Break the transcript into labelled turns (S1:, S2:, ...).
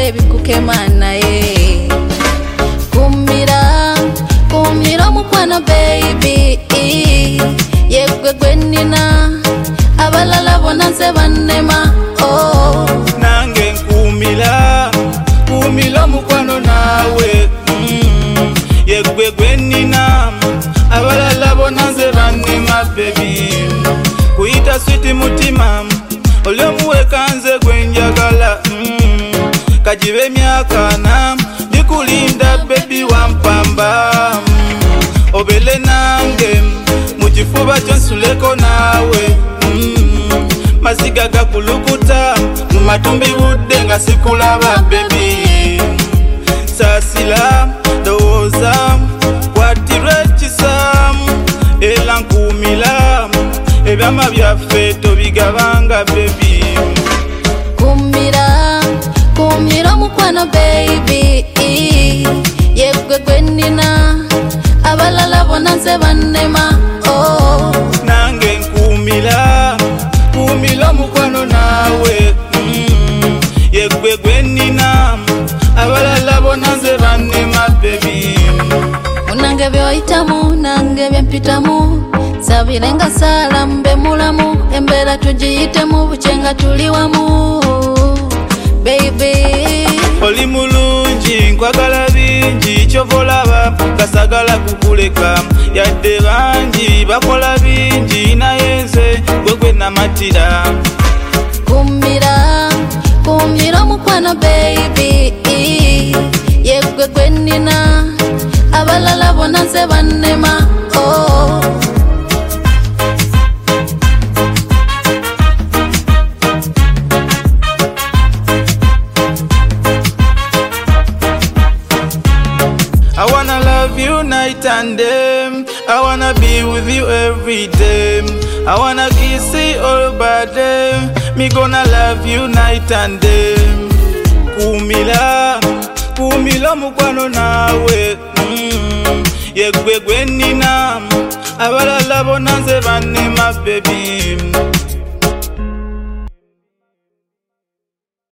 S1: baby kukemana ye. Kumira mukwano baby, yegwe gwenina abalala bona nze bannema. Oh,
S2: nange nkumira mukwano nawe, yegwe gwenina abalala bona nze bannema baby. Kuyita sweet mutima oli omuweka nze gwenjagala, kajibe emyaka na ndikulinda baby wampamba, obele nange mukifuba kyo nsuleko nawe, maziga gakulukuta mu matumbi budde nga sikulaba baby. Sasila ndowooza kwatirwa ekisa era nkuumira ebyama byaffe tobigabanga baby.
S1: Kumira mukwano baby, yegwe gwenina abalala bona nze bannema. Oh,
S2: nange nkumira mukwano nawe, yegwe gwenina abalala bona nze bannema baby.
S1: Munange byoyitamu nange byempitamu, sabirenga sala mbe mulamu, embeera tugiyitemu bucenga tuli wamu baby.
S2: Oli mulungi nkwagala bingi kyovolaba kasagala kukuleka, yadde bangi bakola bingi naye nze gwegwe namatira.
S1: Kumira mukwano baby, yegwe gwenina abalala bona nze bannema. Oh,
S2: I wanna love you night and day, I wanna be with you every day, I wanna kiss you all body, me gonna love you night and day. Kumila mukwano nawe, yegwe gwenina abalala bona nze bannema baby.